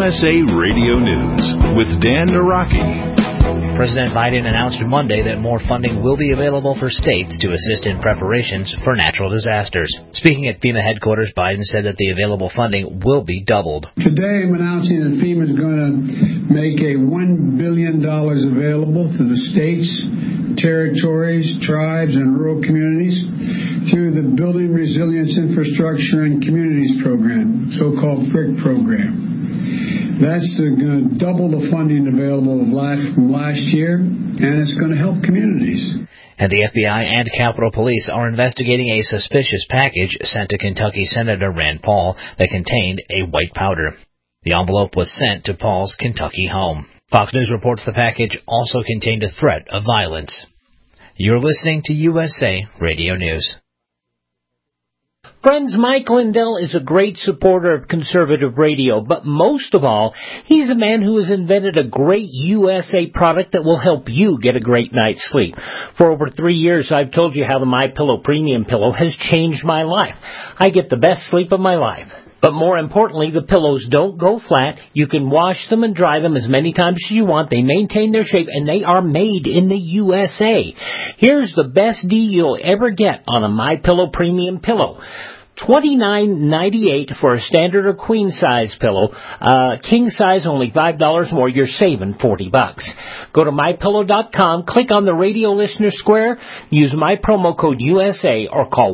USA Radio News with Dan Naraki. President Biden announced Monday that more funding will be available for states to assist in preparations for natural disasters. Speaking at FEMA headquarters, Biden said that the available funding will be doubled. Today I'm announcing that FEMA is going to make $1 billion available to the states, territories, tribes, and rural communities through the Building Resilience Infrastructure and Communities Program, so-called BRIC program. That's going to double the funding available from last year, and it's going to help communities. And the FBI and Capitol Police are investigating a suspicious package sent to Kentucky Senator Rand Paul that contained a white powder. The envelope was sent to Paul's Kentucky home. Fox News reports the package also contained a threat of violence. You're listening to USA Radio News. Friends, Mike Lindell is a great supporter of conservative radio, but most of all, he's a man who has invented a great USA product that will help you get a great night's sleep. For over 3 years, I've told you how the MyPillow Premium Pillow has changed my life. I get the best sleep of my life. But more importantly, the pillows don't go flat. You can wash them and dry them as many times as you want. They maintain their shape, and they are made in the USA. Here's the best deal you'll ever get on a MyPillow Premium Pillow. $29.98 for a standard or queen size pillow. King size only $5 more. You're saving $40. Go to mypillow.com, click on the radio listener square, use my promo code USA, or call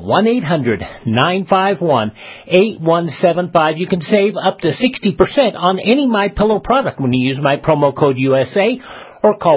1-800-951-8175. You can save up to 60% on any MyPillow product when you use my promo code USA, or call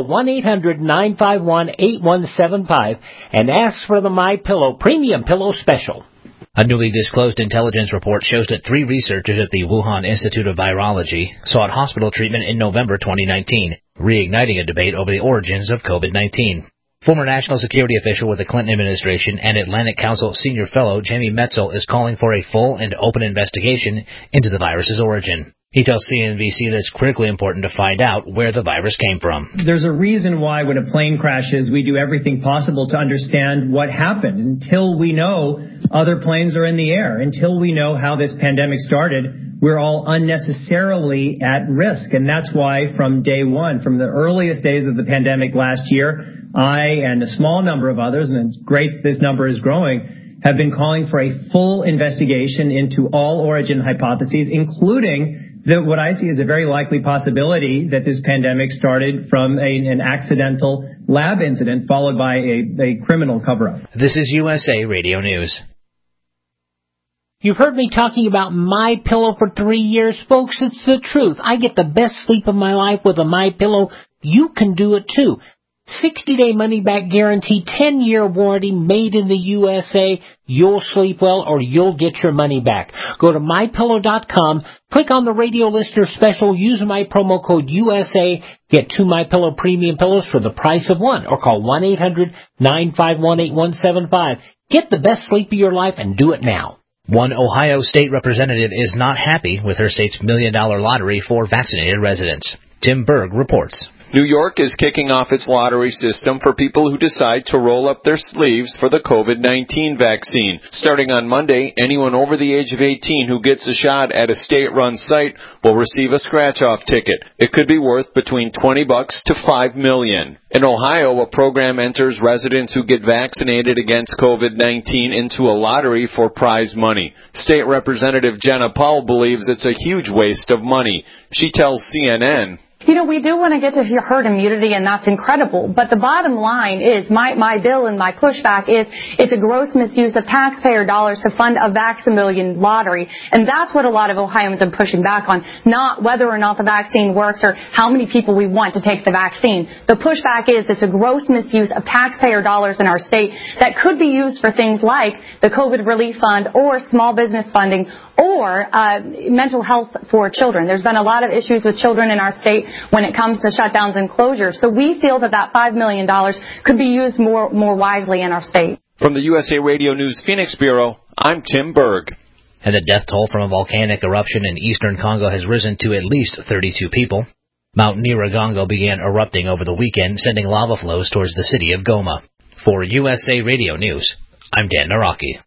1-800-951-8175 and ask for the MyPillow Premium Pillow Special. A newly disclosed intelligence report shows that 3 researchers at the Wuhan Institute of Virology sought hospital treatment in November 2019, reigniting a debate over the origins of COVID-19. Former national security official with the Clinton administration and Atlantic Council senior fellow Jamie Metzl is calling for a full and open investigation into the virus's origin. He tells CNBC that it's critically important to find out where the virus came from. There's a reason why when a plane crashes, we do everything possible to understand what happened. Until we know other planes are in the air, until we know how this pandemic started, we're all unnecessarily at risk. And that's why from day one, from the earliest days of the pandemic last year, I and a small number of others, and it's great that this number is growing, have been calling for a full investigation into all origin hypotheses, including what I see as a very likely possibility that this pandemic started from an accidental lab incident followed by a criminal cover-up. This is USA Radio News. You've heard me talking about MyPillow for 3 years, folks. It's the truth. I get the best sleep of my life with a MyPillow. You can do it too. 60-day money-back guarantee, 10-year warranty, made in the USA. You'll sleep well or you'll get your money back. Go to MyPillow.com, click on the radio listener special, use my promo code USA, get 2 MyPillow Premium Pillows for the price of 1, or call 1-800-951-8175. Get the best sleep of your life and do it now. One Ohio state representative is not happy with her state's $1 million lottery for vaccinated residents. Tim Berg reports. New York is kicking off its lottery system for people who decide to roll up their sleeves for the COVID-19 vaccine. Starting on Monday, anyone over the age of 18 who gets a shot at a state-run site will receive a scratch-off ticket. It could be worth between $20 to $5 million. In Ohio, a program enters residents who get vaccinated against COVID-19 into a lottery for prize money. State Representative Jenna Powell believes it's a huge waste of money. She tells CNN, You know, we do want to get to herd immunity, and that's incredible. But the bottom line is my bill and my pushback is it's a gross misuse of taxpayer dollars to fund a Vax-A-Million lottery. And that's what a lot of Ohioans are pushing back on, not whether or not the vaccine works or how many people we want to take the vaccine. The pushback is it's a gross misuse of taxpayer dollars in our state that could be used for things like the COVID relief fund or small business funding or mental health for children. There's been a lot of issues with children in our state when it comes to shutdowns and closures. So we feel that $5 million could be used more wisely in our state. From the USA Radio News Phoenix Bureau, I'm Tim Berg. And the death toll from a volcanic eruption in eastern Congo has risen to at least 32 people. Mount Nyiragongo began erupting over the weekend, sending lava flows towards the city of Goma. For USA Radio News, I'm Dan Naraki.